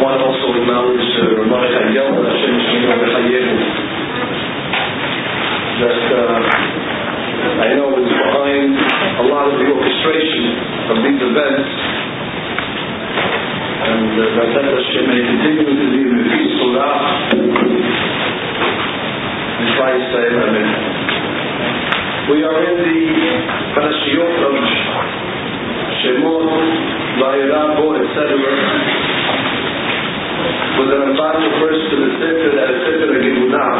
want to also acknowledge Ramah Chayel, Hashem Shemino B'Chayehu, that I know is behind a lot of the orchestration of these events, and that Hashem may continue to be in the peaceful life. Amen. We are in the Parashiyot of Shemot, Vayera, Bo, etc. With an Ramban refers to the Sefer that is Sefer HaGemunah.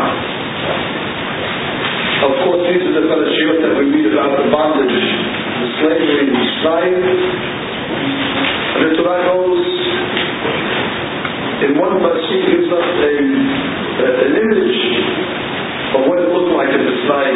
Of course, these are the Parashiyot that we read about the bondage, the slavery, the strife. And the Torah goes, in one Parashiyot gives us an image of what it looked like in this life.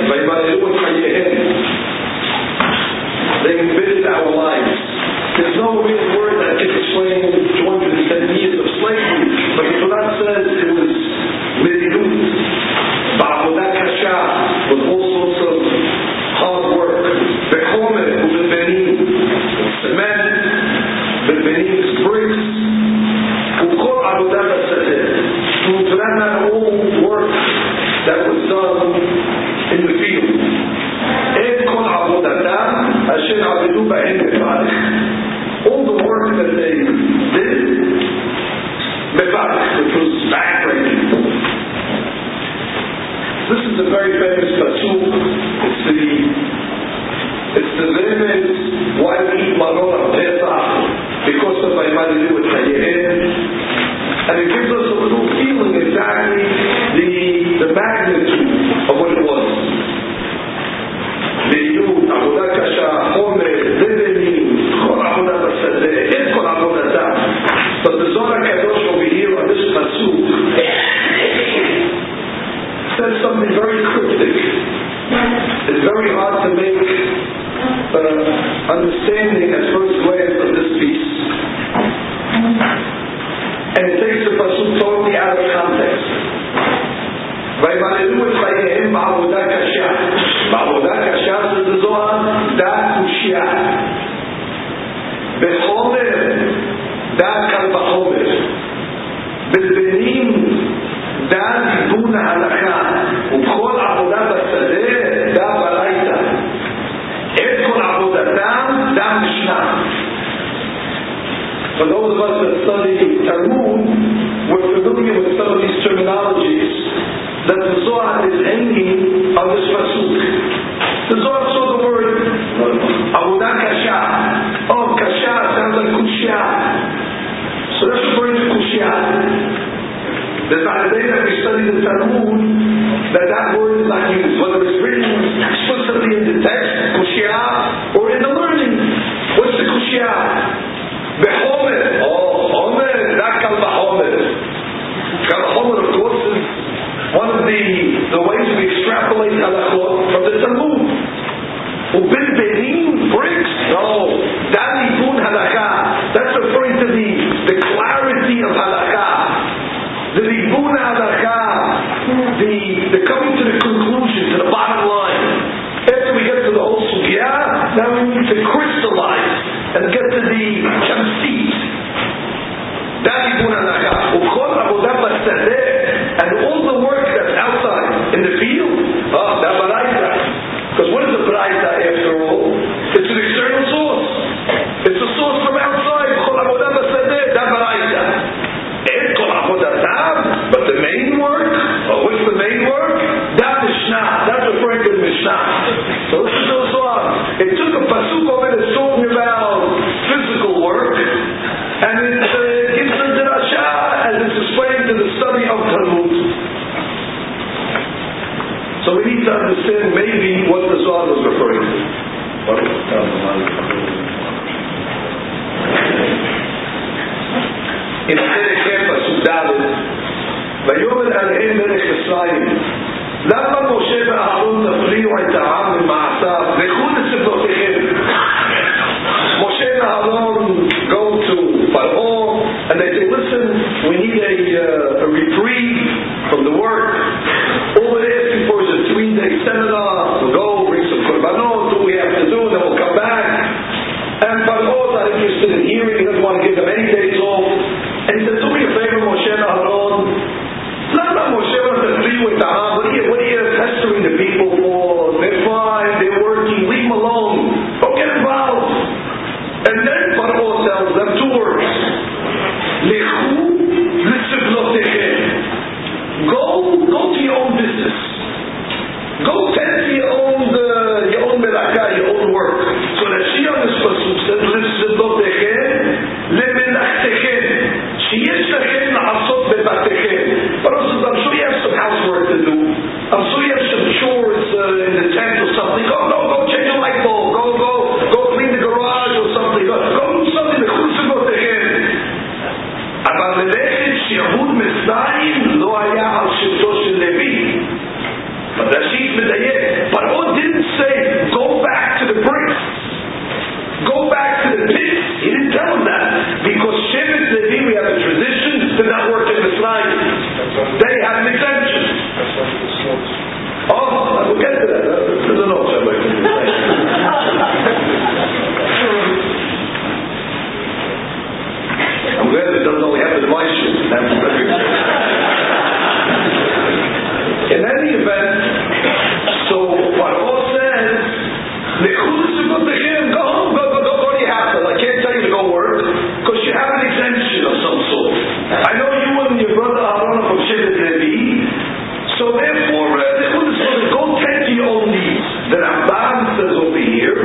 They invaded our lives. There's no real word that can explain 210 years of slavery, but the Torah says it was medidut, ba'avodah kasha, with all sorts of hard work. Bechomer, u'bebenim, cement, bebenim, bricks, u'kol avodah b'sadeh. To that matter, all work that was done in the field. All the work that they did, which was backbreaking. This is a very famous pasuk. It's the limit why we eat maron on Pesach, because of Vaymadilu with Chayehem. And it gives us a little feeling exactly the magnitude of what it was. Medidut, avodah kasha, chomer, levenim, chol avodah basadeh, et kol avodatam. But the Zohar HaKadosh over here on this pasuk says something very cryptic. It's very hard to make understanding at first glance of this piece. And it takes the pasuk totally out of context. וימללו את חייהם בעבודה קשה. בעבודה קשה זה זוהר דעת קושיה. בחומר דעת קל בחומר. בלבנים דעת ליבון ההלכה. ובכל עבודה בשדה דעת ברייתא. את כל עבודתם דעת משנה. For those of us that study Talmud, we're familiar with some of these terminologies that the Zohar is hanging on this pasuk. The Zohar saw the word avodah kasha. Oh, kasha sounds like kushya. So that's referring to kushya. There's not a day that we study the Talmud that word is not used, whether it's written explicitly in the text, kushya, or in the learning. What's the kushya? Behomer. Oh, homer, that kal bahomer. Kal bahomer, of course, is one of the ways we extrapolate halachot from the Talmud. Ubilbenim, bricks. No. Dalibun halakha. That's referring to the clarity of halakha. The libun halakha. The coming to the conclusion, to the bottom line. After we get to the whole sugya, now we need to crystallize and get to the tamsit. Dalibun halakha. Ubchol avodah basadeh. And all the work that's outside in the field, that baraita. Because what is a baraita after all? It's an external source. It's a source from outside. Kol avodah basadeh, that baraita. And kol avodatam, but the main work, what's the main work? That mishnah. That's referring to the mishnah. So this is also it took a pasuk over that's talking about physical work, and it gives a drasha as it's explained to the study of Talmud. So we need to understand maybe what the Zohar was referring to. In Perek Kef pasuk Daled, ויאמר עליהם מלך ישראל, למה משה ואהרון תפריעו את העם ממעשיו? לכו לסבלותיכם. Moshe and Aaron go to Pharaoh and they say, listen, we need a reprieve from the work. All we're asking for is a 3-day seminar. We'll go, bring some korbanot, do what we have to do, then we'll come back. And Pharaoh is not interested in hearing, he doesn't want to give them any days off. And he said, do me a favor. pestering the people for. They're fine, they're working, leave them alone. Don't get involved. And then Paro tells them two words. Lechu l'sivlotechem. Go to your own business. Go tend to your own melakah, your own work. So that she on this pasuk said, l'sivlotechem lemenachtechem. Sheyesh lachem la'asot bebatechem. But also, I'm sure you have some housework to do. I'm sure you have some chores in the tent or something. Go change a light bulb. Go clean the garage or something. Go do something. אבל ללכת שיעבוד מצרים לא היה על שבטו של לוי. But Rashid מדייק. Paro didn't say, go back to the priests. Go back to the pits. He didn't tell them that. Because Shevet Levi, we have a tradition, did not work in Mitzrayim. They had an exemption. Oh, we'll get to that. There's a note somewhere. I'm glad it doesn't only happen to my shit. In any event, so Paro says, go home, go to your house. I can't tell you to go work, because you have an exemption of some sort. I know you and your brother Aaron from Shevet Levi, so therefore, go tend to your own needs. The Ramban says over here,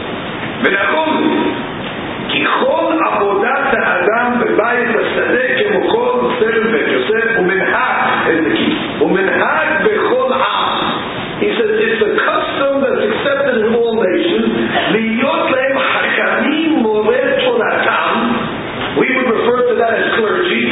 כי כל עבודת האדם בבית השדה כמו כל סרם בית יוסף הוא מנהג בכל עם. He says it's a custom that's accepted in all nations. להיות להם חכמים מורי תורתם. We would refer to that as clergy.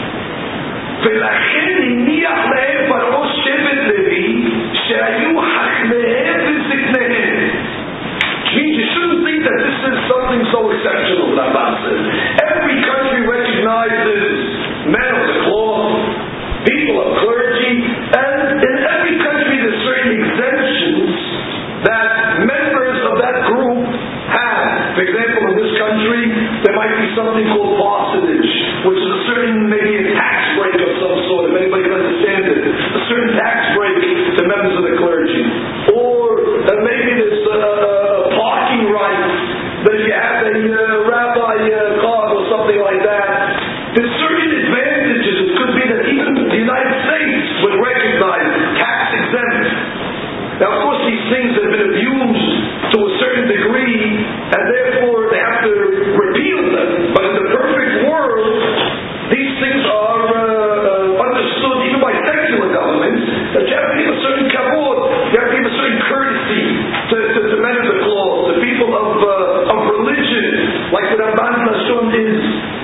ולכן הניח להם פרעה שבט לוי שהיו חכמיהם וזקניהם. Means you shouldn't think that this is something so exceptional, Rabban says. Every country recognizes men of the cloth, people of clergy, and in every country there's certain exemptions that members of that group have. For example, in this country, there might be something called parsonage, which is a certain, maybe a tax break of some sort, if anybody can understand it. A certain tax break to members of the clergy. Or maybe there's parking rights, that if you have a rabbi card or something like that, there's certain advantages. It could be that even the United States would recognize tax exempt. Now, of course, these things have been abused to a certain degree, and therefore they have to repeal them. But in the perfect world, these things are understood even by secular governments, that you have to give a certain kavod, you have to give a certain courtesy to men of the cloth, the people of religion, like the Ramban Lashon is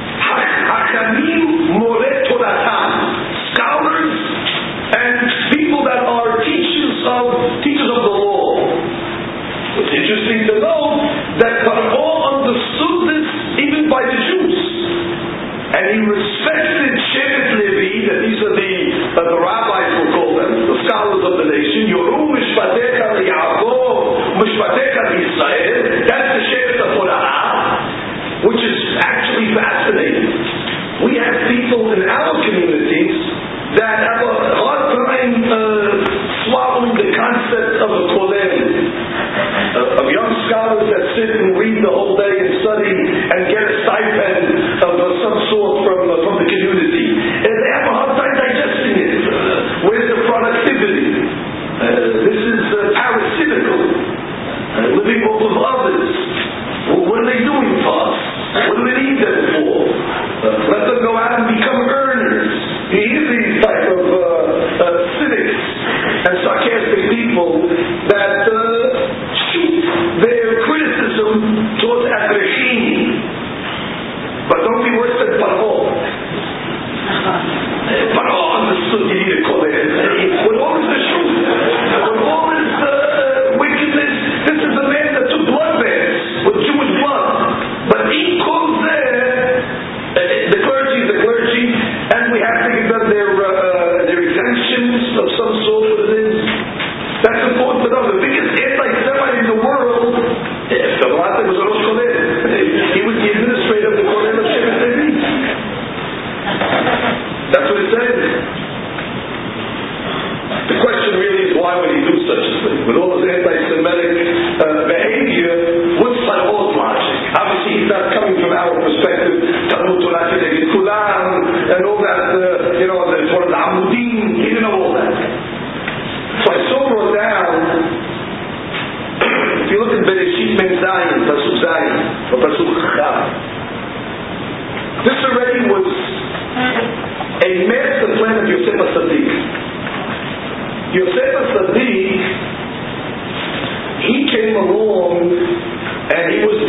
Hachamim Moreh Toratam, scholars and people that are teachers of the law. It's interesting to know that Paro understood this even by the Jews, and he respected Shevet Levi, that these are the rabbis will call them, the scholars of the nation. Yoru Mishpatecha LeYaakov, Mishpatecha LeYisrael. That's the Shevet of Horah, which is actually fascinating. We have people in our communities that have a hard time swallowing the concept of a kollel, of young scholars that sit and read the whole day and study and get a stipend of some sort from the community. And they have a hard time digesting it. Where's the productivity? This is parasitical. Living off of others. Well, what are they doing for us? What do we need them for? Let them go out and become earners. You hear these type of cynics and sarcastic people that shoot their criticism towards Abraham. But don't be worse than Paro. Paro understood you need to call it. With all this truth, with all this wickedness, this is a man that took blood baths with Jewish blood. But he calls the clergy is the clergy, and we have to give them their exemptions of some sort of things. That's important to know. The biggest anti-Semite in the world, if the Malata was a Rosh Kollel, he was the administrator of the Kollel of Shevet Levi. That's what it says. The question really is, why would he do with all his anti-Semitic behavior, what's Par'o's logic? Obviously, he's not coming from our perspective, Talmud Torah Kedeged Kulam, and all that, that's one of the Amudim, he didn't know all that. So I wrote down, if you look at Bereshit Mem Zayin, Pasuk Zayin, or Pasuk Chav, this already was a master plan of Yosef HaTzadik. Yosef HaTzadik, he came along and he was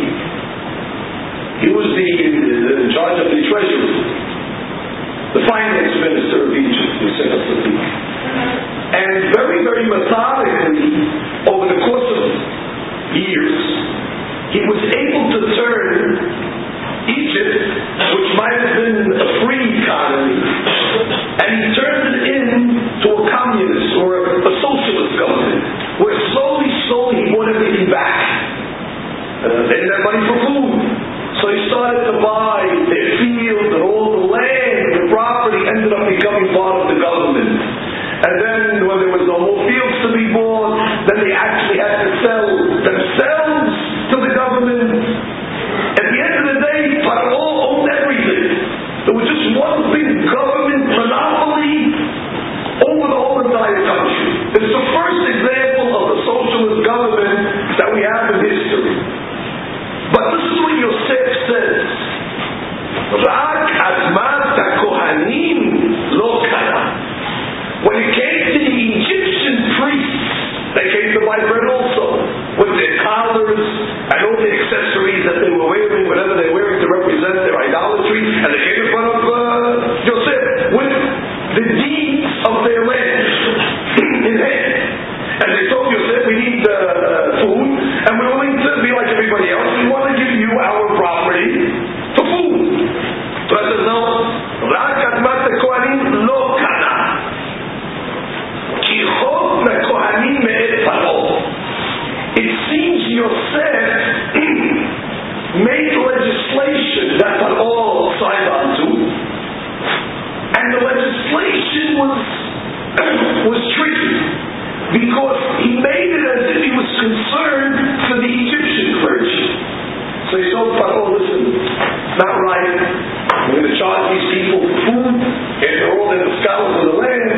in charge of the treasury, the finance minister of Egypt, Yosef HaTzadik. And very, very methodically, over the course of years, he was able to turn Egypt, which might have been a free economy, and he turned it into a communist or a socialist government, where slowly he brought everything back. They didn't have money for food, so he started to buy their fields and all the land, the property ended up becoming part of the government. And then when there was no more fields to be bought, then they actually had to sell themselves to the government. At the end of the day, Paro owned everything. There was just one big government monopoly over the whole entire country. It's the first example of a socialist government that we have in history. But this is what Yosef says. Rak admat hakohanim lo kana. When it came to the Egyptian priests, they came to buy bread also, with their collars and all the accessories that they were wearing, whatever they were wearing to represent their idolatry, and they came in front of Yosef with the deeds of their land in hand. And they told Yosef, we need food, and we're willing to be like everybody else. We want to give you our property for food. So I said, no. Rak admat hakohanim lo kana. It seems Yosef made legislation that Paro signed on to, and the legislation was tricky because he made it as if he was concerned for the Egyptian clergy. So he told Paro, listen, not right. We're going to charge these people for food, and they're all in the scholars of the land.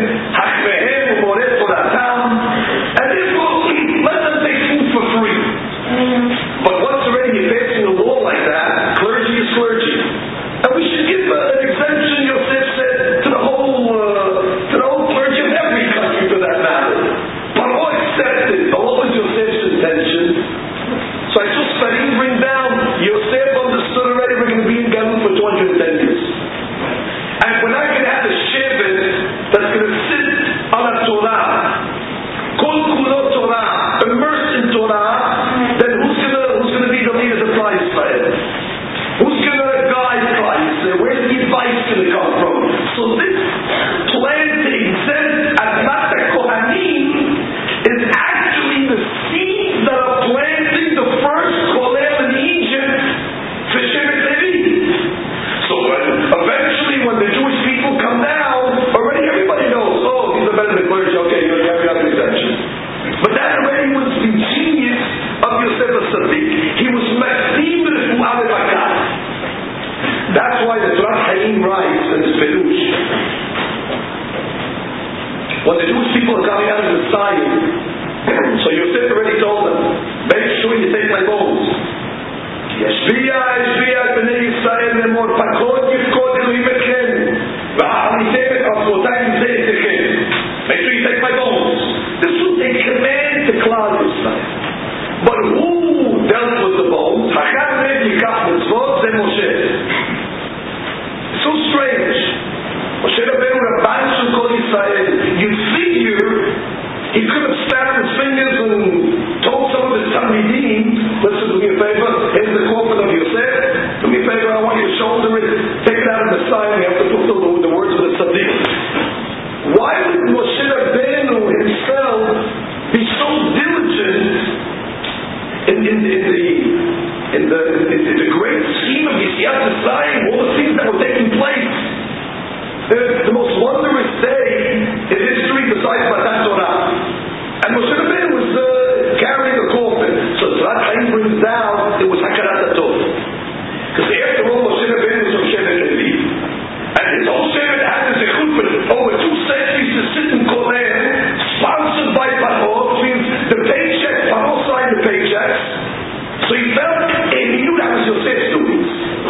And therefore, let them take food for free. But once already you're passing a law like that, clergy is clergy. And we should give an exemption, Yosef said, to the whole clergy of every country for that matter. Paro accepted. But what was Yosef's intention? So I took Sarim bring down, Yosef understood already we're going to be in Galut for 210 years. And we're not going to have a shevet that's going to sit on a Torah, Kol Kulo Torah, immersed in Torah, then who's going to be the leaders of Klal Yisrael? Who's going to guide Klal Yisrael? Where's the advice going to come from? So this plan to exempt Admat HaKohanim is actually the seeds that are planting the first Kolel in Egypt for Shevet Levi. So eventually when the Jewish people come down, already everybody knows, oh, these are better than clergy, okay, you have an exemption. But that already was the genius of Yosef HaTzadik. He was Makdim Refuah Bebakat. That's why the Torah Chaim writes in his Perush, when the Jewish people are coming out of the Zion, so Yosef already told them, make sure you take my bones. ישביע את בני ישראל לאמור פקוד יפקוד אלוהים אתכם ואחריתם את עבודותיי עם זה אתכם. Make sure you take my bones. This was a command to Klal Yisrael. But who dealt with the bones? Hachar Lev Yikach Mitzvot, זה Moshe. It's so strange. Moshe Rabbeinu Rabban של כל ישראל. You'd figure he could have snapped his fingers and told some of his Talmidim, listen, do me a favor, here's the coffin of Yosef, do me a favor, I want you to shoulder it, take it out of the side, we have to fulfill the words of the Tzaddik. Why would Moshe Rabbeinu himself be so diligent in the great scheme of Yisiyat Mitzrayim, all the things that were taking place? The most wondrous day in history besides Matan Torah. And Moshe Rabbeinu brings down, it was Hakarat HaTov. Because after all, Moshe Rabbeinu was from Shevet Levi, and his whole Shevet had this Echut for over 2 centuries to sit in Koler, sponsored by Paro, which means the paycheck, Paro signed the paychecks. So he felt, and he knew that was Yosef's doing.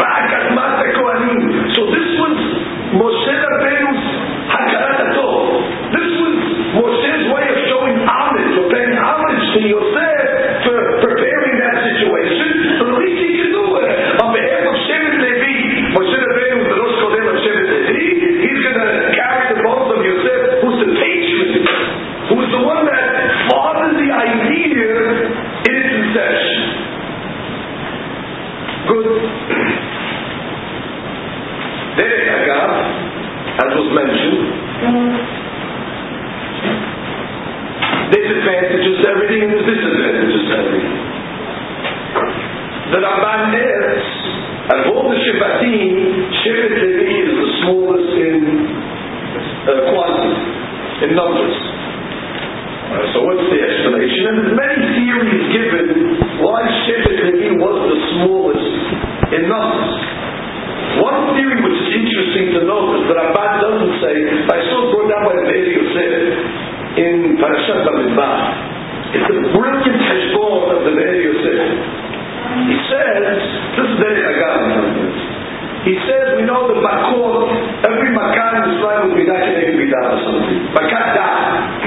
So this was Moshe Rabbeinu's Hakarat HaTov. This was Moshe's way of showing homage, or paying homage to Yosef for preparing that situation. So the least he can do it. On behalf of Shevet Levi, Moshe Rabbeinu, the Rosh Kodesh of Shevet Levi, he's going to carry the bones of Yosef, who's the patron, who's the one that fathered the idea in its inception. Good. Derek Agav, as was mentioned, there's advantages to everything and there's disadvantages to everything. The Ramban adds, of all the Shevatim, Shevet Levi is the smallest in quantity, in numbers. So what's the explanation? And there's many theories given why Shevet Levi was the smallest in numbers. One theory which is interesting to note is that Ramban doesn't say, I saw it brought down by the Be'er Yosef in Parashat Bamidbar. It's a brilliant hashbon of the Be'er Yosef. He says, this is Derek Agav. He says, we know the Makot, every Makan in Israel was Midah Keneged Midah or something. Makat Dam.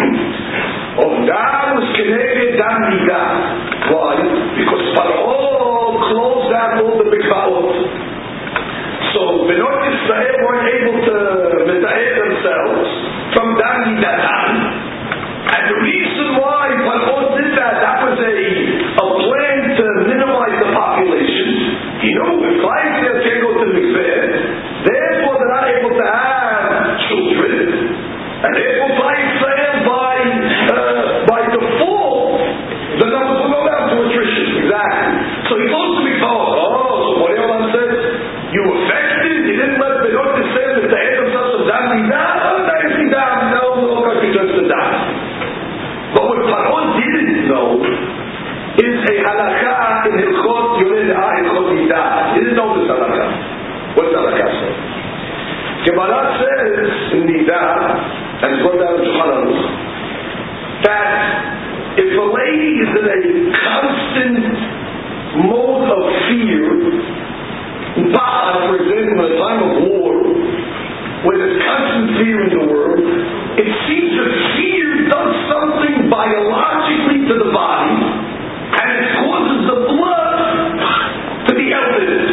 Dam was Keneged Dam Midah. Why? Because Paro closed down all the Mikvaot. So Benot Israel weren't able to metaheh themselves from Dam Midah Dam. And the reason why Paro did that, that was a plan to minimize the population. You know, if clients there can't go to the mikveh, therefore they're not able to have children, and therefore by Israel, by default, the numbers will go down to attrition. Exactly. So he goes to mikveh. So what Elon says, you affected, you didn't let the Benot Israel that they had themselves of Dam Midah. That is Midah. No, country turns to Dam. But what Paro didn't know is a halakha in Hilchot Yored Hilchot Midah. He didn't know this halakha. What's the halakha say? Gemara says in Midah, and it's brought down in Shulchan Aruch, that if a lady is in a constant mode of fear, for example, in a time of war, where there's constant fear in the world, it seems that fear does something biologically to the body, and it causes the blood to be elevated.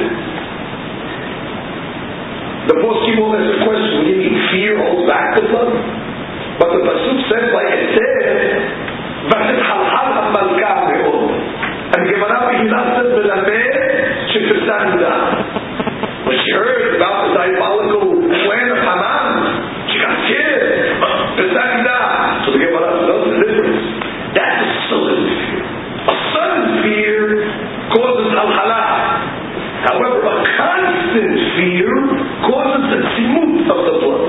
The Poskim will ask a question, what do you mean fear holds back the blood? But the Pasuk says, like it said, ותתחלחל המלכה מאוד. And Gemara B'Hilah says, ולמד שפרסה מידה. When she heard about the diabolical plan of Haman, she got scared. Pursa midah. So the Gemara says, what's the difference? That's a sudden fear. A sudden fear causes al-halah. However, a constant fear causes the tzimut of the blood.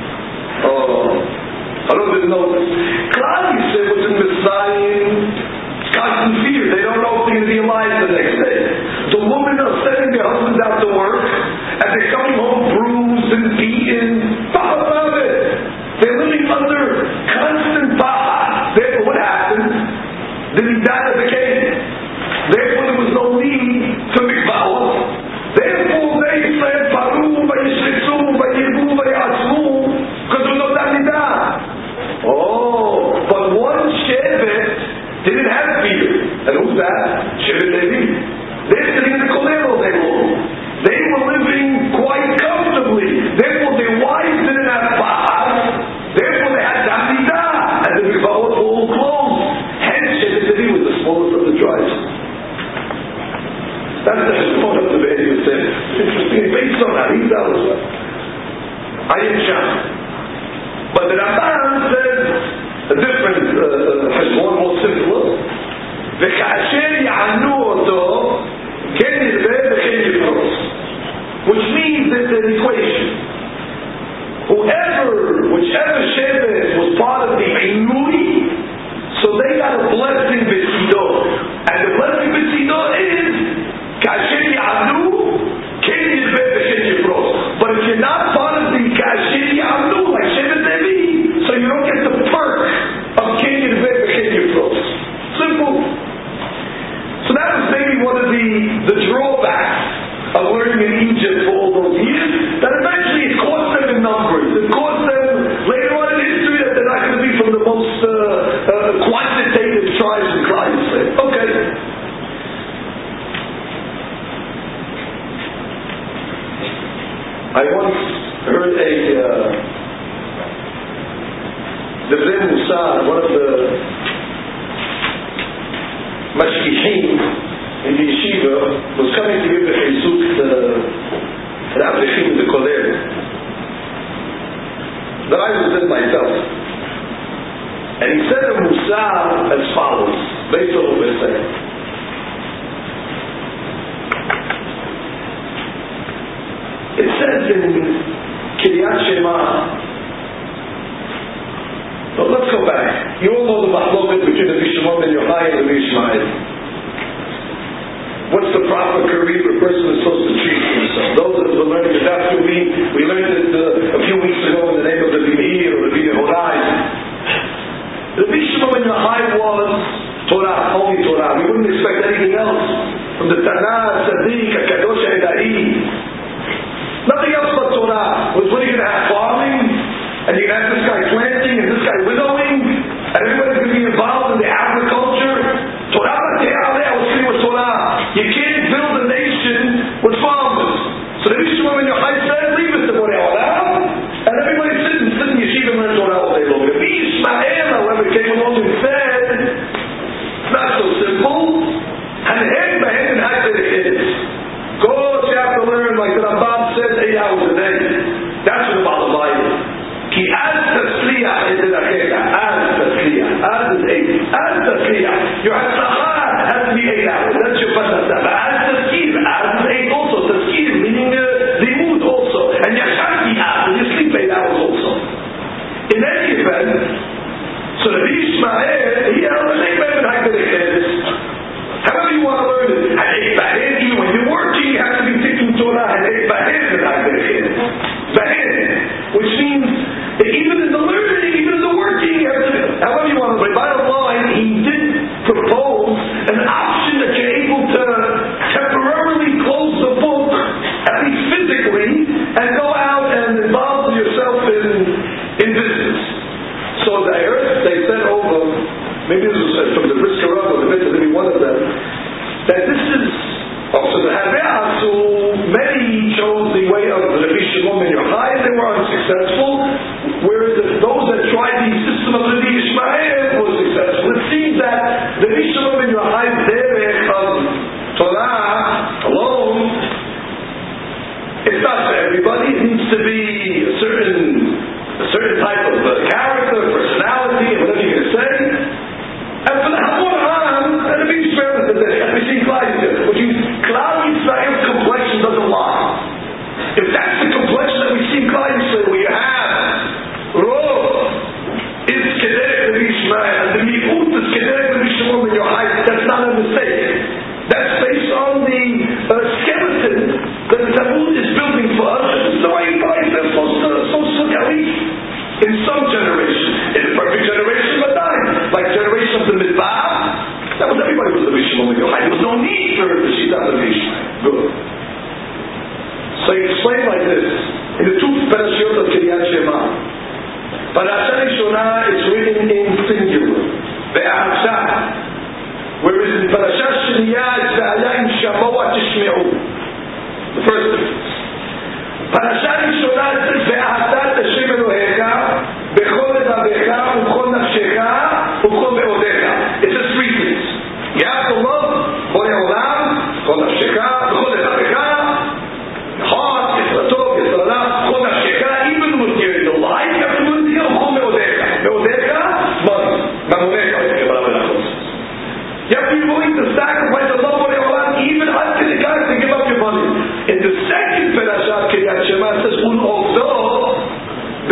I don't even know this. Klal Yisrael was in Mitzrayim. Constant fear. They don't know if they're going to be alive the next day. The women are sending their husbands out to work, and they're coming home bruised and beaten. Talk about it. They're living under constant pahad. Therefore, what happened? The midah became. Therefore, there was no need to mikvahot. Therefore, they said, Paru, vayishritzu, vayibu, vayatzmu, because there was no midah. But one shevet didn't have fear. And who's that? Shevet Levi. They're sitting in the koler all day long. They were living quite comfortably. Therefore, their wives didn't have pahad. Therefore, they had Dam Midah. And the mikvahot were all closed. Hence, Shevet Levi was the smallest of the tribes. That's the point of the Be'er Yosef. Interesting. Based on Harizah as well. Ayin Sham. But the Ramban says a different hashbon, more simpler. וכאשר יענו אותו, כן ירבה וכן יפרוס. Which means there's an equation. Whichever shevet was part of the Inui, so they got a blessing b'tzido. And the blessing b'tzido and cause them later on in history that they're not going to be from the most quantitative tribes and clients. Okay. I once heard the Devlin Musa, one of the mashgichim in the yeshiva, was coming to give the chizuk to the Avrechim in the Kollel. That I was in myself. And he said to Musa as follows, based on what we're saying. It says in Kiryat Shema, well, let's go back. You all know the mahloket between the Shimon ben Yochai and the Ishmael. What's the proper career a person is supposed to treat himself? Those that were learning the Daf we learned it a few weeks ago in the name of the Meir or the Yehorai. The Shimon ben Yochai was Torah, only Torah. We wouldn't expect anything else from the Tanakh, Tzaddik, HaKadosh, HaEda'i. Nothing else but Torah. Was when you're going to have farming, and you're going to have this guy planting and this guy winnowing, and everybody's going to be involved in the agriculture. Torah, I was sitting with Torah. You can't build a nation with farmers. So the Shimon ben Yochai said, leave it to Borei Olam, and everybody sit in yeshiva and learn Torah all day long. If Ishmael, however, came along and said, it's not so simple, and go, you have to learn, like the Rambam says, 8 hours a day. That's what the bottom line is. Ki az tasliach et elacheka. Az tasliach. Az is 8. Az tasliach. Your hatzlacha has to be 8 hours. That's your parnasa. But az taskir. Az is 8 also. Taskir meaning limud also. And yashanti az. And you sleep 8 hours also. In any event, so the Ishmael, he has a name of it. However you want to learn it. And when you're working, you have to be taking Torah. Which means that even in the learning, even in the working, you have to, however you want to learn. Bottom line, he did propose an option that you're able to temporarily close the book, at least physically, and go out and involve yourself in business. So they said over, maybe this was from the Brisker Rav or the Mitzvah, maybe one of them, that this is also the Haveah, so many chose the way of the Rabbi Shimon ben Yochai and they were unsuccessful, whereas those that tried the system of Rabbi Ishmael were successful. It seems that the Rabbi Shimon ben Yochai's derech of Torah alone, it's not for everybody. It needs to be a certain type of character, personality, and whatever you're going to say. And for the Hamoran, and the big experiment of this, we see Klal Yisrael's complexion doesn't lie. If that's the complexion that we see in Klal Yisrael, where you have Rov is Kederek Rabbi Ishmael, and the Mi'ut is Kederek Rabbi Shimon ben Yochai, that's not a mistake. That's based on the skeleton that the Talmud is building for us. It's the way Klal Yisrael is supposed to look, at least in some generation. In a perfect generation, but not. Like generation of the Midbar, that was everybody was Rabbi Shimon ben Yochai. There was no need for the Shita of Rabbi Ishmael. Good. So he explained like this in the two parashiyot of Kiryat Shema. Parasha Rishona is written in singular, Ve'achsa, whereas in Parasha Shniyah it's Ve'aya im Shamoa Tishme'u. The first difference. Parasha Rishona says Ve'achsa Tashem Elohecha Bechol Levavecha Ubchol Nafshecha Ubchol Me'odecha. It says 3 things. You have to love Borei Olam, Bechol Nafshecha, Bechol Levavecha, heart, Yisratov, Yisralah, Bechol Nafshecha, even with your life, you have to do it here, Ubchol Me'odecha. Me'odecha, money. Mamonecha, you have to be willing to sacrifice the love of Borei Olam, even until the guys to give up your money. In the second parasha, Kiryat Shema says, although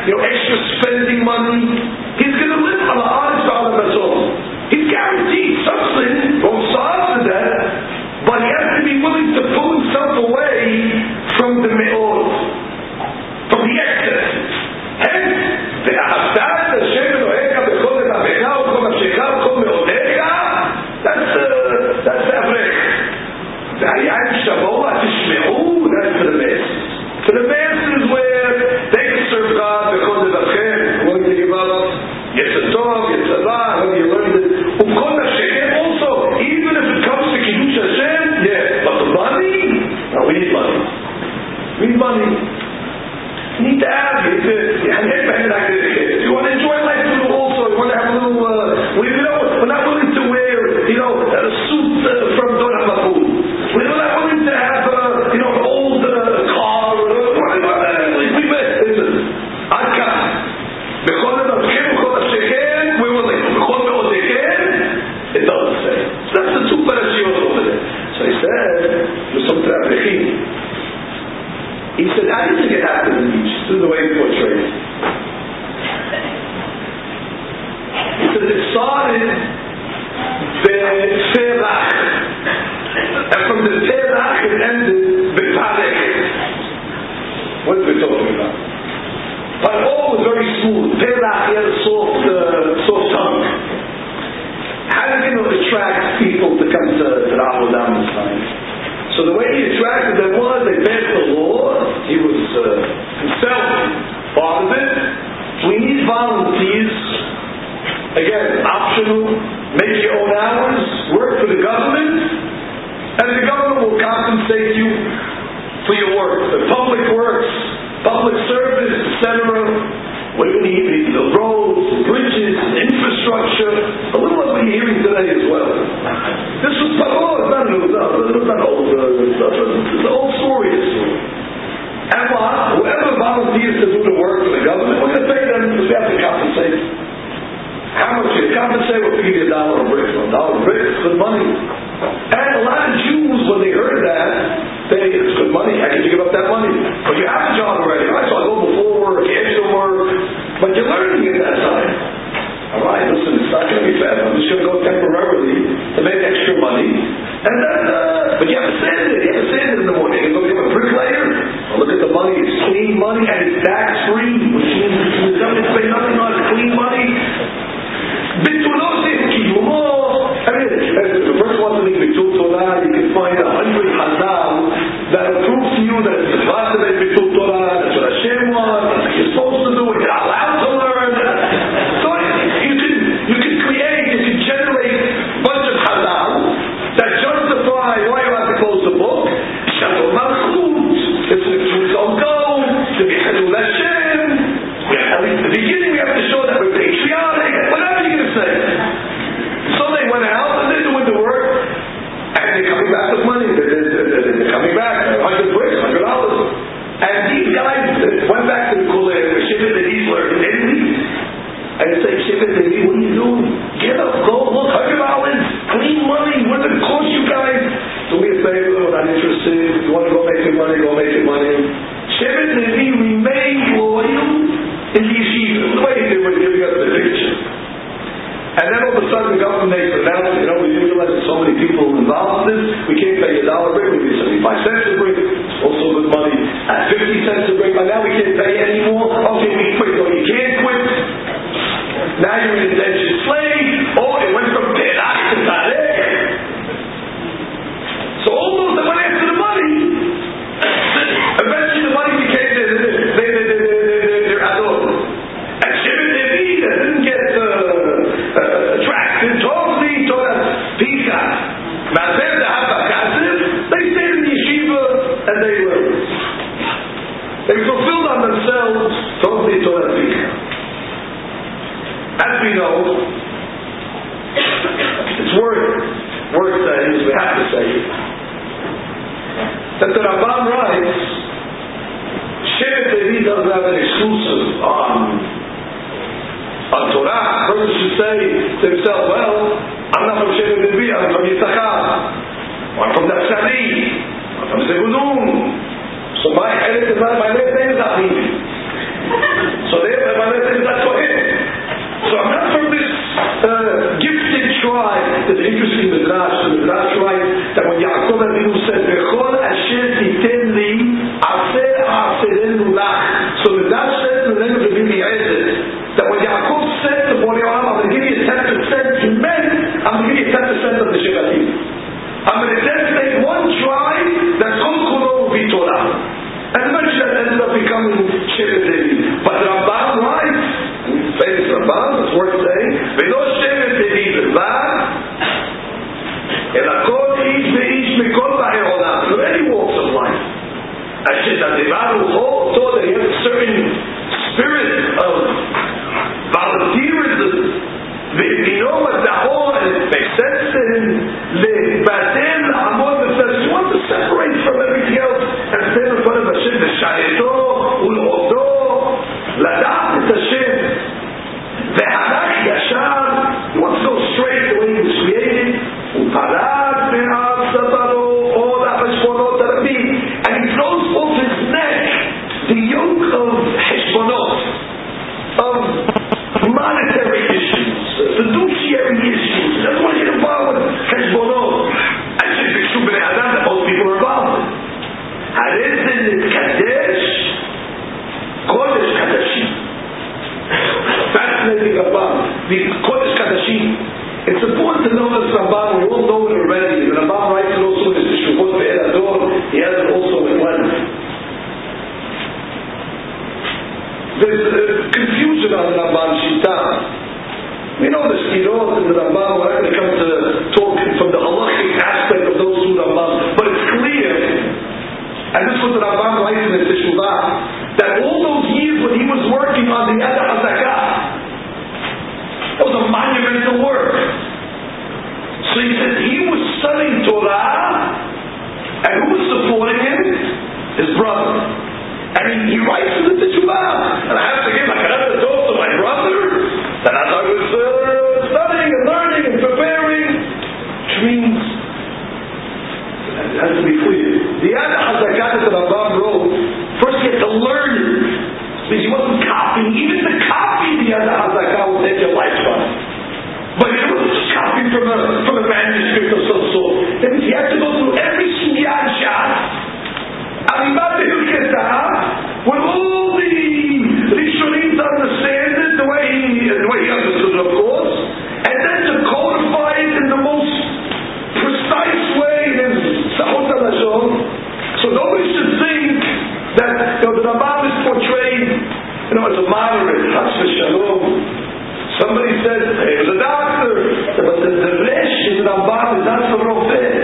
extra spending money. He's going to live on the honest dollar vessel. He's guaranteed something, both sides of that, but he has to be willing to pull himself away from the me'od, from the excess. Hence, ואהבת השם אלוהיך בכל לבבך ובכל נפשך ובכל מאודיך, that's אברך. והיה עם שבוע תשמעו, that's for the masses. For the masses where they can serve God בכל לבבכם, willing to give up יצר טוב, יצר רע, whether you learned it, ובכל נפשכם also, even if it comes to Kiddush Hashem, yeah, but the money? No, we need money. We need money. You need to have it. You want to enjoy life a little also. You want to have a little, we're not willing to wear, a suit from Don HaMapul. We're not willing to have, an old car. Listen, Adka. B'chol lebavchem, b'chol nafshechem, we're willing. B'chol me'odechem, it doesn't say. So that's the two parashiyot over there. So he said, there's some Avrechim. He said, how do you think it happened in Egypt? This is the way he portrayed it. He said, it started Be'ferach. And from the Ferach it ended Be'parech. What are we talking about? But all was very smooth. Ferach, he had a soft tongue. How are you going to attract people to come to the Avodah Mitzrayim? So the way he attracted them was, they passed the law, he was himself part of it. We need volunteers. Again, optional, make your own hours, work for the government, and the government will compensate you for your work. The public works, public service, etc. What do you need? We need the roads, bridges, infrastructure, a little of what you're hearing today as well. This was it's not new, this was not old stuff. It's an old story, this story. And what? Whoever volunteers to do the work for the government, we're going to pay them because we have to compensate. How much you compensate? We'll give you $1 a brick. $1 a brick is good money. And a lot of Jews, when they heard that, it's good money. How can you give up that money? But you have a job already. All right, so I'll go before work, after work. But you're learning at that time. All right, listen, it's not going to be fast. I'm just going to go temporarily to make extra money. And then, but you have to sand it. You have to sand it in the morning. You go become a bricklayer. Look at the money. It's clean money and it's tax-free, which means the government pay nothing on it. Clean money. Bitulosim kiyumo. I mean, if the person wants to make Bitul Torah, you can find 100 Hazal that will prove to you that it's part of a Bitul Torah, that's what Hashem wants, that's what you're supposed to do, you're allowed to learn. So you can generate a bunch of Hazal that justify why you have to close the book. Shalom Malchut, it's the truth don't go, to be Chilul Hashem. At least at the beginning we have to show that we're patriotic, whatever you're going to say. So they went out and they're doing the work, and they're coming back with money. They're coming back, 100 bricks, $100. And these guys went back to the Kulei where Shimon and Levi learned. They didn't leave. And they say, Shimon and Levi, what are you doing? Get up, go, look, $100, clean money. What did it cost you guys? Do me a favor, we're not interested. If you want to go make your money, go make your money. Shimon and Levi remained loyal in the yeshiva. The way they were giving us the picture. And then all of a sudden the government makes an announcement, we realize there's so many people involved in this, we can't pay $1 a brick, we give you 75 cents a brick, also good money. At 50 cents a brick, but now we can't pay anymore. Okay, we quit. No, you can't quit. Now you're an indentured slave. Oh, it went from Perach to Tarek. So all those that went after the money, eventually the money became their adon. And Shimon Levi that didn't get attracted, totally Pika. Mazer the Habakazim, they stayed in the yeshiva and they learned. They fulfilled on themselves totally Torah Pika. As we know, it's worth saying, we have to say it, that the Ramban writes, Shevet Levi doesn't have an exclusive on Torah. A person should say to himself, well, I'm not from Shevet Levi, I'm from Yisachar, I'm from Naphtali, I'm from Zebulun, so my last name is Aviv. So therefore says in the name of the Eliezer that when Yaakov said to Borei Olam, I'm going to give you 10%, he meant, I'm going to give you 10% of the Shevatim. I'm going to designate one tribe that Kol Kolo will be Torah. And eventually that ended up becoming Shevet Levi. But the Ramban writes, famous Ramban, it's worth saying, V'lo Shevet Levi B'vad, Ela Kol Ish Ve'ish Mikol Ba'ei Olam, from any walks of life. Asher Tadivar Rucho, so that he has a certain spirit of volunteerism. V'ino Matahor, and it makes sense to him, Le'batel Amor B'Sas, he wants to separate from everything else and stand in front of Hashem, V'shayeto, Ul'odo, Lada'at et Hashem, V'halach Yashar, he wants to go straight the way he was created, U'parat Me'av Sabaro, all the Heshbonot Arabim, and he throws off his neck the yoke of Heshbonot, of monetary issues, fiduciary issues. That's why you're involved with Heshbonot. And it's Bikshu B'nei Adam that most people are involved in. Harezen Kadesh, Kodesh Kadashim. Fascinating about the Kodesh Kadashim. It's important to know this Ramban. We all know it already. The Ramban writes it also in his Teshuvot Be'er Ador. He has it also in Lent. There's confusion on the Ramban Shita. We know the Sirot and the Ramban. We're not going to come to talk from the halachic aspect of those two Ramban, but it's clear, and this was the Ramban writes in the Teshuvah, that all those years when he was working on the Yad HaZakah, that was a monumental work. So he said he was studying Torah, and who was supporting him? His brother. And he writes in the Teshuvah, and I have to give a credit to my brother, that as I was studying and learning and preparing, which means, it has to be clear, the Yad HaZakah that the Rambam wrote, first he had to learn it, because he wasn't copying. Even to copy the Yad HaZakah will take your lifetime. But he wasn't just copying from a manuscript of some sort. That means he had to go through every Sugya and Shas, Alimat Hilketah, with all the Rishonim to understand it the way he understood it, of course, and then to codify it in the most precise way in Sahot HaLashon. So nobody should think that the Rambam is portrayed, as a moderate, Chas v'Shalom. Somebody said he was a doctor, but the Resh in Rambam is not the Rofeh.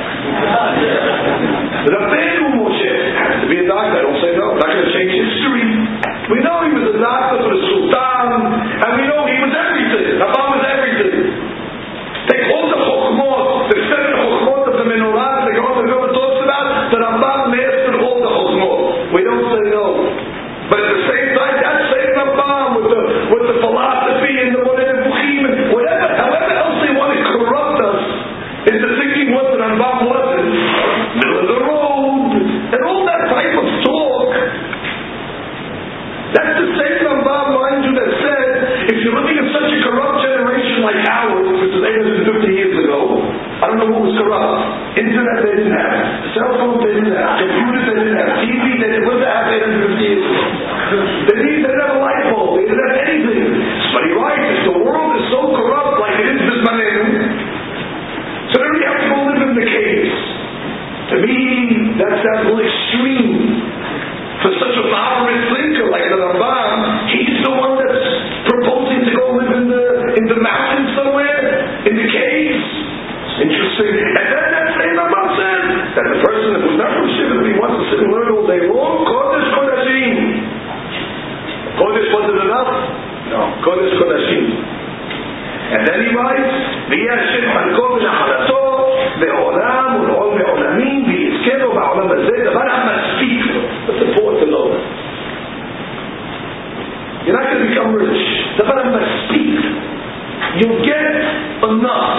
The Rabbeinu Moshe has to be a doctor. I don't say no. I'm not going to change history. We know he was a doctor for the Sultan, and we know he was everything. Rambam was everything. Take all the Chokhmot, the seven Chokhmot of the Menorah, the Gemara talks about, the Rambam mastered all the Chokhmot. We don't say no. But at the same time, that same Rambam with the philosophy and the Nevuchim and whatever, however else they want to corrupt us into thinking what the Rambam wasn't, middle of the road, and all that type of talk. That's the same Rambam, mind you, that said, if you're living in such a corrupt generation like ours, which was 850 years ago, I don't know what was corrupt. Internet they didn't have, cell phone they didn't have, computers they didn't have, TV they didn't have 850 years ago. They didn't have a light bulb, they didn't have anything. But he writes, if the world is so corrupt like it is this man, so then we have to go live in the caves. To me, that sounds a little extreme. For such a moderate thinker like the Rambam, he's the one that's proposing to go live in the mountains somewhere, in the caves. Interesting. And then that same Rambam said that the person who's not from Shiva, he wants to sit and learn all day long, Kodesh Kodashim. Kodesh wasn't enough? No. Kodesh Kodashim. And then he writes, V'yashem halko v'nachalato ve'olam u'l'ol ve'olamim v'yizkero ba'olam hazeh davar ha'maspik. That's important to know. You're not going to become rich. Davar ha'maspik. You'll get enough.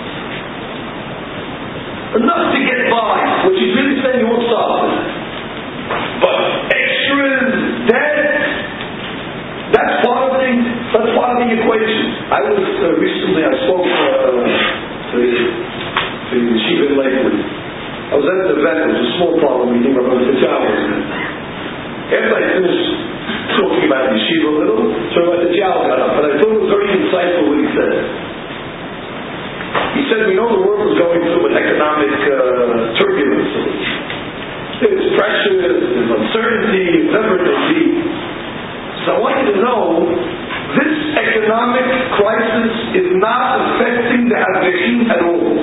Enough to get by, which he's really saying you won't stop with. But extras, debt, that's part of the equation. I was recently, I spoke to the Yeshiva in Lakewood. I was at an event, it was a small problem meeting, but it was 6 hours. After I finished talking about the yeshiva a little, so about the Jal got up, but I thought it was very insightful what he said. He said, we know the world is going through an economic turbulence. There's pressure, there's uncertainty, whatever it may be. So I want you to know, this economic crisis is not affecting the Avechim at all.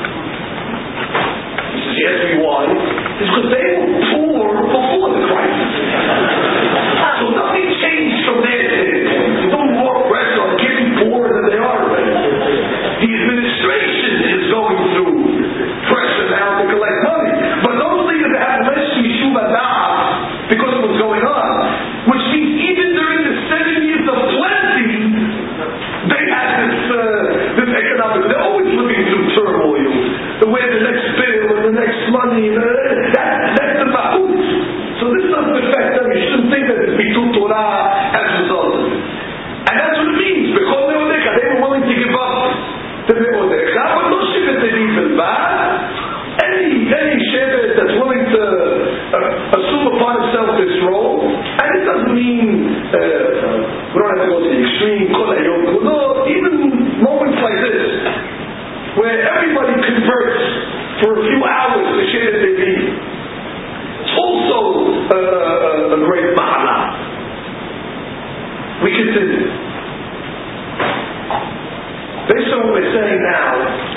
He says, you ask me why? It's because they were poor before the crisis. So nothing changed from their standpoint. There's no more pressure on getting poorer than they are already. The administration is going through pressure now to collect money. But those leaders that have less Yeshuva Da'at because of what's going on, which means even during the 7 years of plenty, they had this economic, they're always living through turmoil. Where the next bill and the next money, that's the mahut. So this doesn't affect them. You shouldn't think that it's Bitul Torah as a result. And that's what it means. Because they were willing to give up the Me'odecha, but no Shevet Levi Belvad. Any Shevet that's willing to assume upon himself this role, and it doesn't mean we don't have to go to the extreme, even moments like this, where everybody converts for a few hours to Shevet Levi. It's also a great ma'ala. We continue. Based on what we're saying now,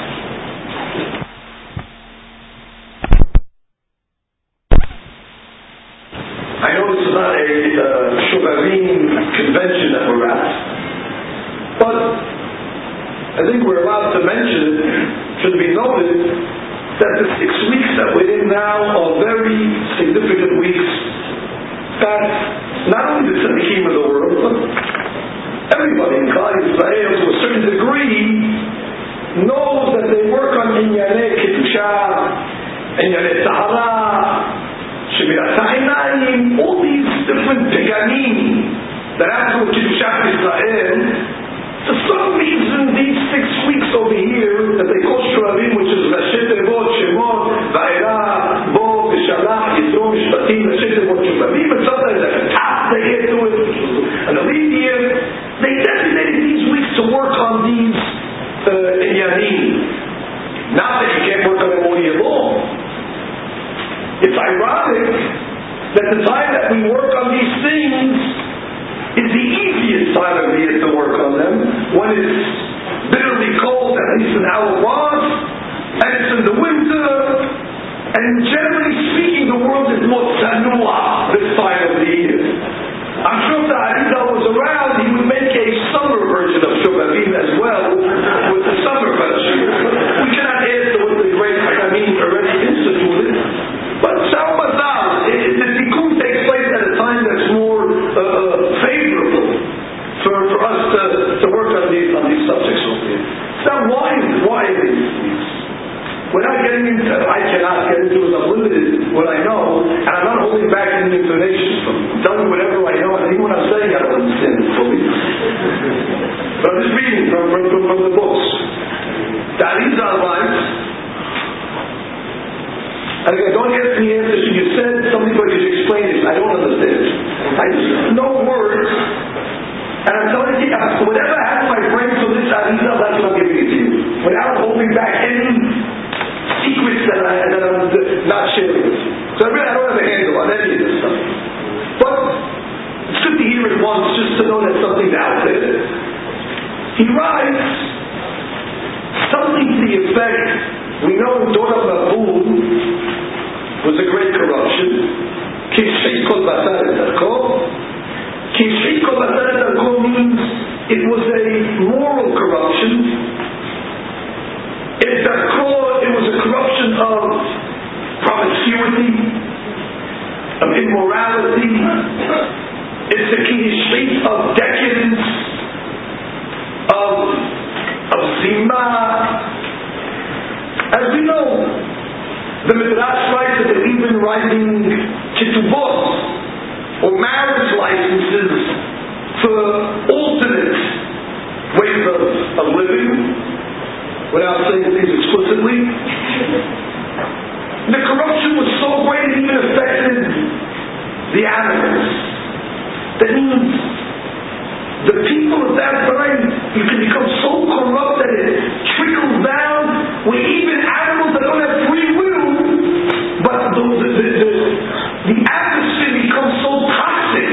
I know this is not a Shuvavim convention that we're at, but I think we're allowed to mention it, should be noted, that the 6 weeks that we're in now are very significant weeks that not only the tzaddikim of the world, but everybody in Klal Yisrael to a certain degree knows that they work on Inyanei Kedusha, Inyanei Tahara, Shemirat Ha'inayim, all these different Peganim that have to do with Kedushat Israel. For some reason, these 6 weeks over here that they call Shuvavim, which is Rashi Tevot, Shemot, Va'era, Bo, V'Shalach, Yisro, Mishpatim, Rashi Tevot, Shuvavim, and sometimes at the top they get to it, and the lead year, they designated these weeks to work on these Inyanim. Not that you can't work on them all year long. It's ironic that the time that we work on these things is the easiest time of the year to work on them, when it's bitterly cold, at least in our month, and it's in the winter, and generally speaking, the world is more tsanua this time of the year. I'm sure if the Arizal was around, he would make a summer version of Shuvavim as well, with the summer version. We cannot add to what the great Hakamim already instituted, but Shal Mazal, the Tikkun takes place at a time that's more favorable for us to work on these subjects over here. Now, why are these weeks? We're not getting into, I cannot get into it, I'm limited what I know, and I'm not holding back any information from you. I'm telling you whatever I know, and even what I'm saying I don't understand it fully. But I'm just reading from the books. The Arizal writes, and again, don't ask me answers. You said something, but you explain it. I don't understand. I just know words, and I'm telling you, whatever I have in my brain for this Arizal, that's what I'm giving it to you. Without holding back any secrets that I'm not sharing with you. So I don't have a handle on any of this stuff. But it's good to hear it once, just to know that something's out there. He writes something to the effect, we know Dora Mabul was a great corruption. Kishikol Basar Darko. Kishikol Basar Darko means it was a moral corruption. It was a corruption of promiscuity, of immorality. It's a kishik of decadence, of zima. As we know, the Midrash writes that they're even writing ketubot, or marriage licenses, for alternate ways of living, without saying things explicitly. The corruption was so great it even affected the animals. They That means the people at that time, you can become so corrupt that it trickles down where even animals that don't have free will, but the atmosphere becomes so toxic,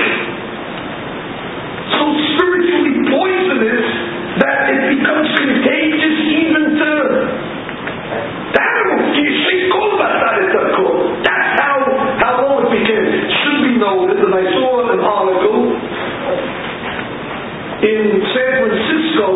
so spiritually poisonous, that it becomes contagious even to the animals. That's how low it became. Should be noted that I saw an article in San Francisco.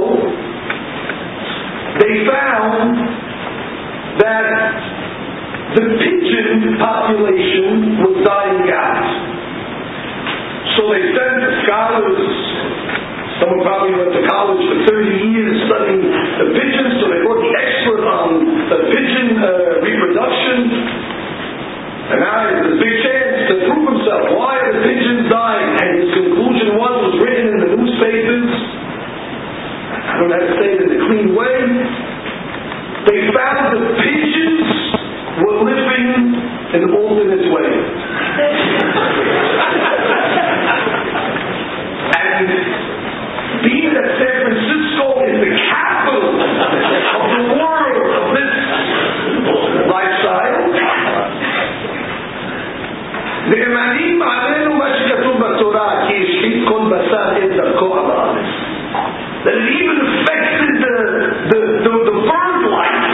They found that the pigeon population was dying out. So they sent scholars. Someone probably went to college for 30 years studying the pigeons, so they brought the expert on the pigeon reproduction. And now he has a big chance to prove himself. Why are the pigeons dying? And his conclusion was written in the newspapers. I don't have to say it in a clean way. They found the pigeons were living in an alternate way. And being that San Francisco is the capital of the world of this lifestyle, נאמנים עלינו מה שכתוב בתורה, כי השחית כל בשר את דרכו על הארץ. That it even affected the bird life.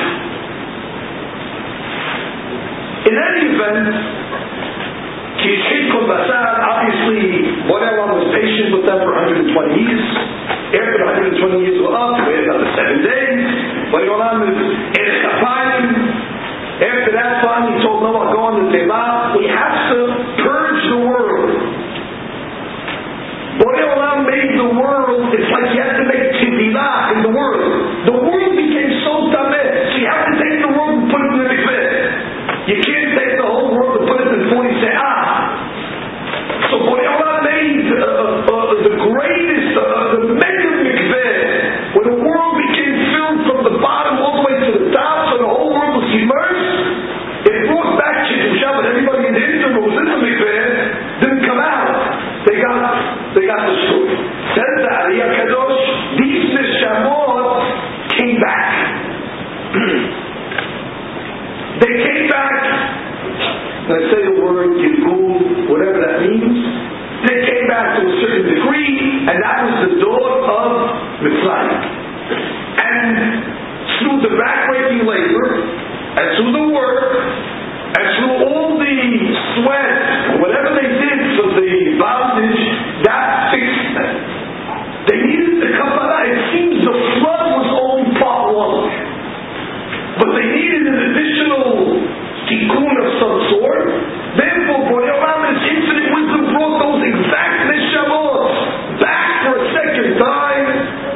In any event, כי השחית כל בשר, obviously, Borei was patient with them for 120 years. After the 120 years were up, we had another 7 days. Borei is Erech Kapayim. After that time, he told Noah, go on the Teva. We have to purge the world. Borei Olam made the world, it's like you have to make Tevilah in the world. The world became so tameh, so you have to take the world and put it in the mikveh. You can't take the whole world and put it in 40 se'ah. So Borei Olam made the greatest, the mega mikveh, where the world became filled from the bottom all the way to the top, so the whole world was immersed. It brought back Chidushah, but everybody in the interim who was in the mikveh didn't come out. They got destroyed. Says the Aliyah Kadosh, these neshamot came back. They came back. And I say the word Gilgul, whatever that means. They came back to a certain degree, and that was the door of Mitzrayim. And through the backbreaking labor, and through the work, and through all the sweat, whatever they did for the bondage, that fixed them. They needed the Kabbalah. It seems the flood was only part one. But they needed an additional tikkun of some sort. Therefore, Borei Olam in His infinite wisdom brought those exact neshamot back for a second time.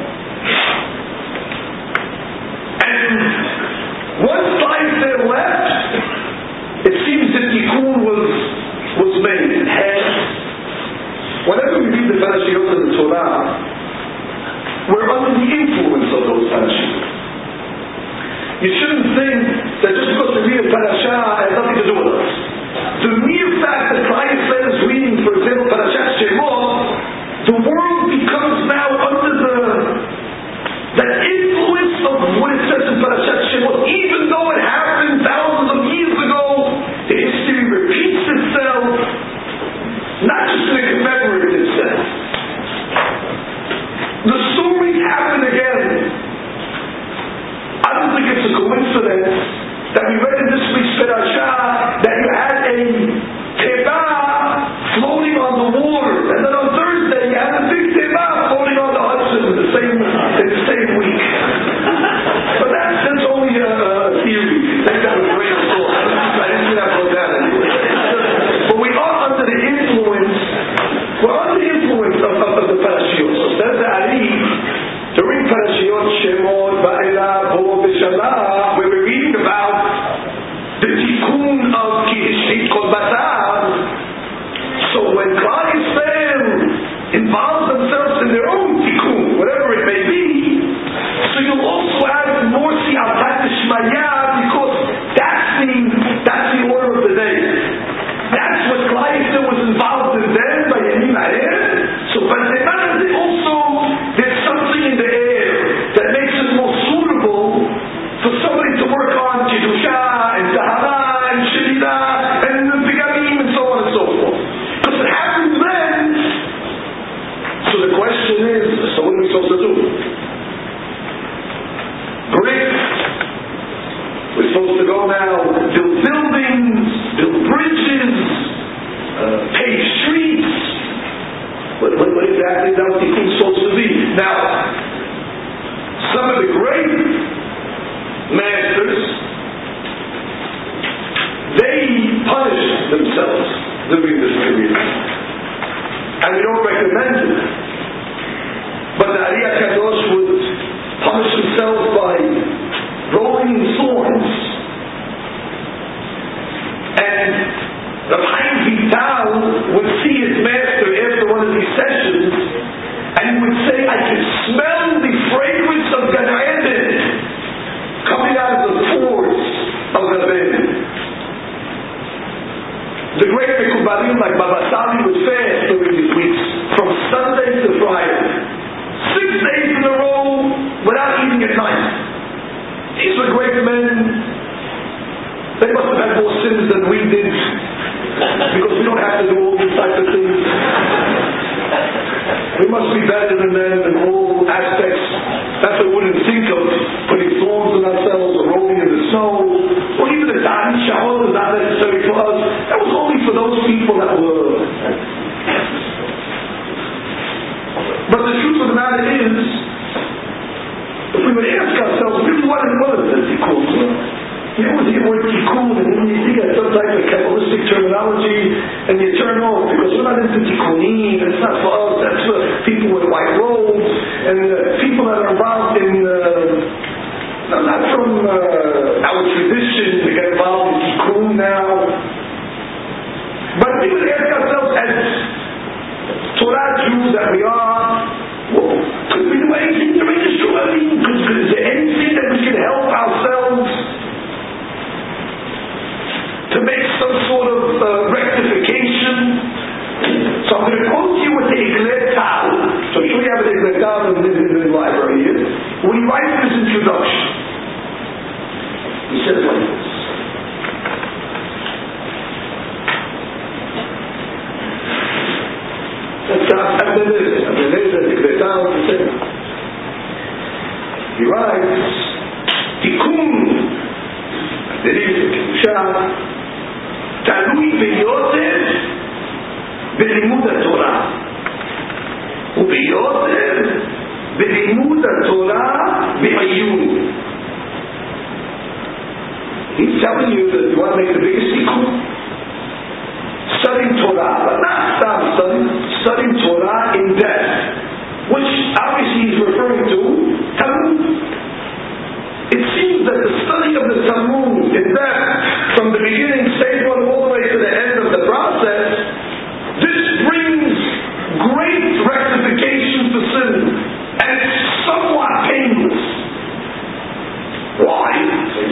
And once life there left, it seems that tikkun was made. And whenever we read the parashiyot of the Torah, we're under the influence of those parashiyot. You shouldn't think that just because we read a parashah has nothing to do with us. The mere fact that Klal Yisrael is reading, for example, Parashat Shemot, the world becomes now under that influence of what it says in Parashat Shemot. Even though it happened thousands of years ago, the history repeats itself, not just in a commemorative sense. The stories happen again. I don't think it's a coincidence that we read in this week's parashah that you had a teva floating on the water, and then on Thursday you had a big teva floating on the Hudson in the same week. But that's only a theory. Take that with a grain of salt. I didn't see that float down anyway. But we are under the influence. We're under the influence of the parashiyot. So says the Ari, during parashiyot Shemot, Va'ela, Bo, V'Shalah, where we're reading about the tikkun of Ki Hishrit Kol Basar. So when Klal Yisrael involves themselves in their own tikkun, whatever it may be, so you'll also add more Siyata Shmaya, because that's the order of the day. That's what Klal Yisrael was involved in then by Yamim Ha'er. So the question is, so what are we supposed to do? Brick. We're supposed to go now, build buildings, build bridges, pave streets. What exactly is that what Tikkun's supposed to be? Now, some of the great masters, they punished themselves during this period. And we don't recommend it. But the Ari HaKadosh would punish himself by rolling in thorns. And the Chaim Vital would see his master after one of these sessions, and he would say, I could smell the fragrance of Gan Eden coming out of the pores of the bed. The great Mekubalim like Baba Sali would fast during these weeks, from Sunday to Friday. 6 days in a row without eating at night. These were great men. They must have had more sins than we did, because we don't have to do all these types of things. We must be better than them in all aspects. That's what we wouldn't think of, putting thorns on ourselves or rolling in the snow, or even the Tani Shahol is not necessary for us. That was only for those people that were. But the truth of the matter is, if we would ask ourselves, really what is the tikkun? You know, the word tikkun, and then you think of some type of Kabbalistic terminology, and you turn off, because we're not into tikkunim, it's not for us, that's for people with white robes, and people that are involved in, not from our tradition, to get involved in tikkun now. But we would ask ourselves, as Torah Jews that we are, well, could we do anything to make this true? I mean, is there anything that we can help ourselves to make some sort of rectification? So I'm going to quote you with the Iglet Tal. So I'm sure you have an Iglet Tal in the library here. When he writes this introduction, he says like this. He writes, Tikkun, there is a Kedusha, Talui B'Yosef B'Limud HaTorah, U'B'Yosef B'Limud HaTorah B'Ayun. He's telling you that you want to make the biggest tikkun? Studying Torah, but not stop studying Torah in depth, which obviously he's referring to Talmud. It seems that the study of the Talmud in depth, from the beginning, stage one, all the way to the end of the process, this brings great rectification for sin, and it's somewhat painless. Why?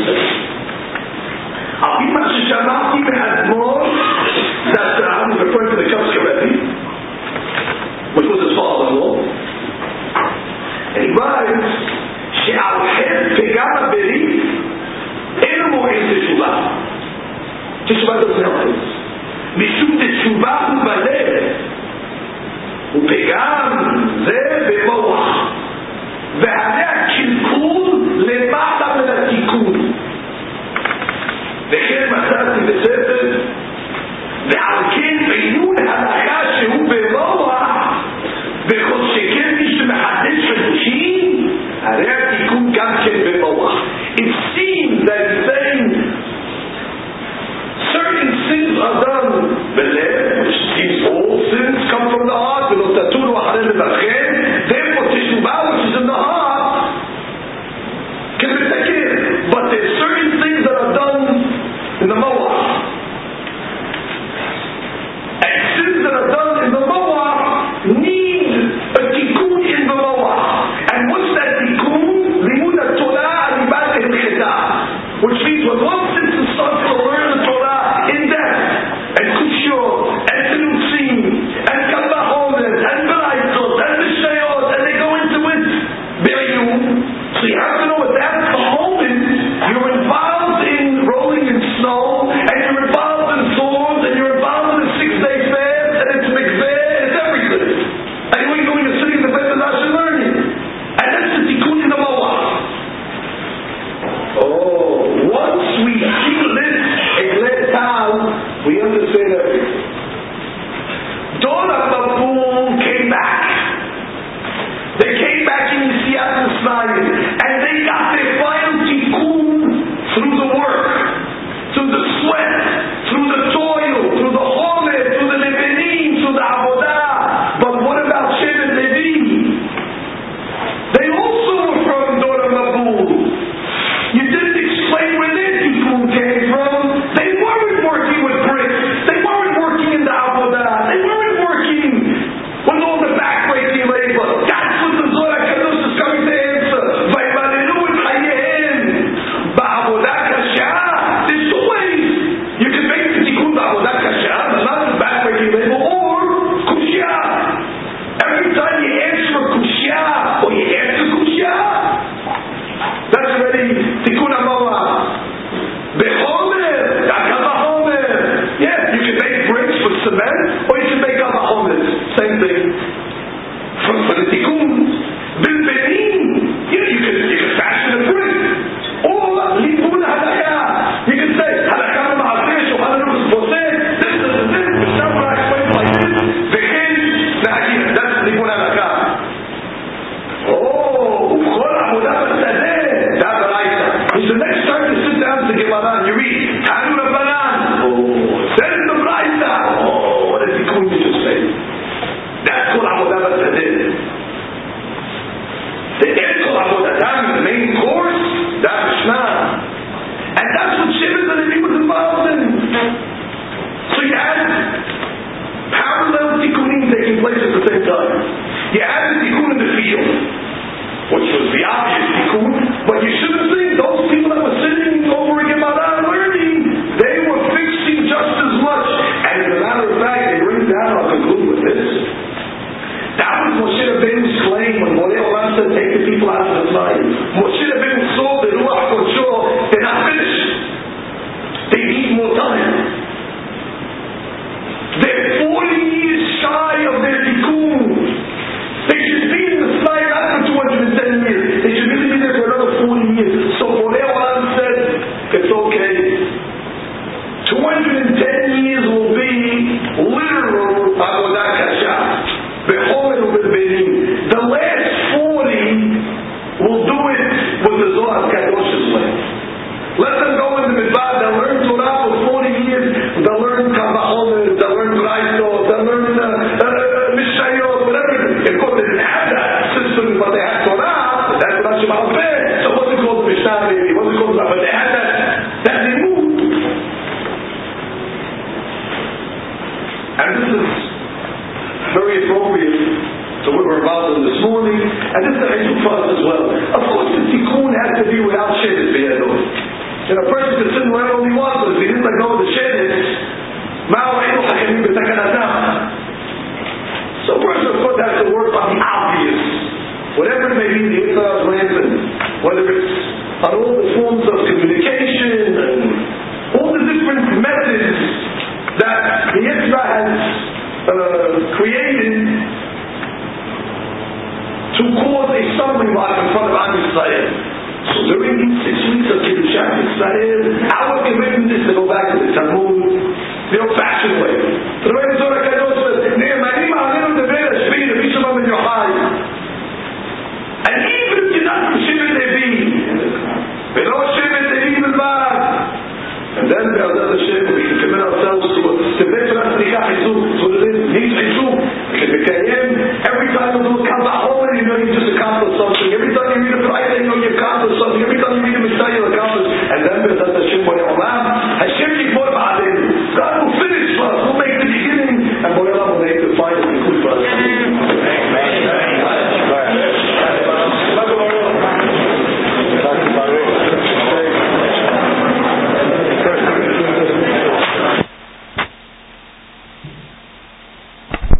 That's I'm referring to the Kapska Rebbe, which was his father-in-law. And he writes, "She'al het pegam beri, eno mo'in teshuvah." Teshuvah doesn't help us. Mishum teshuvah hu balev, hu pegam ze bemoach, ve'aleh kilkul lemata min hatikun. וכן מצאתי בספר ועל כן עיון הלכה שהוא במוח וכל שכן מי שמחדש חידושים הרי התיקון גם כן במוח. It seems that it's saying certain sins are done בלב, which means all sins come from the heart ולא תטורו אחרי לבבכם the main course, that Mishnah. And that's what Shimon the Levi was involved in. So you had parallel tikkunim taking place at the same time. You had the tikkun in the field, which was the obvious tikkun, but you should have seen those people that were sitting over a Gemara learning, they were fixing just as much. And as a matter of fact, they bring down, I'll conclude with this. That was Moshe Rabbeinu's claim when Borei Olam said, take the people out of the fire. Moshe Rabbeinu saw the Ruach Kodsho, they're not finished. They need more time. They're 40 years shy of their tikkun. They should be in the fire not for 210 years. They should really be there for another 40 years. So Borei Olam said, it's okay. 210 years will be literal Avodat Kasha. The last 40 will do it with the Zohar Kadosh's way. Let them go in the Midbar, they'll learn Torah for 40 years, they'll learn Kavachomer, they'll learn Braito, they'll learn Mishayot, whatever. Of course, they didn't have that system, but they had Torah, that's what Hashem al-Peh. So it wasn't called the Mishnah, maybe, it wasn't called that, but they had that they moved. And this is very appropriate to what we're involved in this morning, and this is a hidduch for us as well. Of course, the tikkun has to be without shedet b'yado. A person could sit and learn all he wants, but if he didn't let go of the shedet, ma'u einu hakamim b'takanatam. So a person, of course, has to work on the obvious. Whatever it may be, the Yitzhak rampant, whether it's on all the forms of communication and all the different methods that the Yitzhak has created to cause a stumbling block in front of Am Yisrael. So during these 6 weeks of Kiddushat Yisrael, our commitment is to go back to the Talmud, the old-fashioned way. The way the Zohar Kadosh says, "Ne'emanim ha'alenu deber hashvi le'mishama ben Yochai." And even if you're not from Shevet Levi, below Shevet Levi Bilbad, and then Be'adat Hashem, we can commit ourselves to Beit Ratznikah Chizuk, so that it needs Chizuk. We can every time we do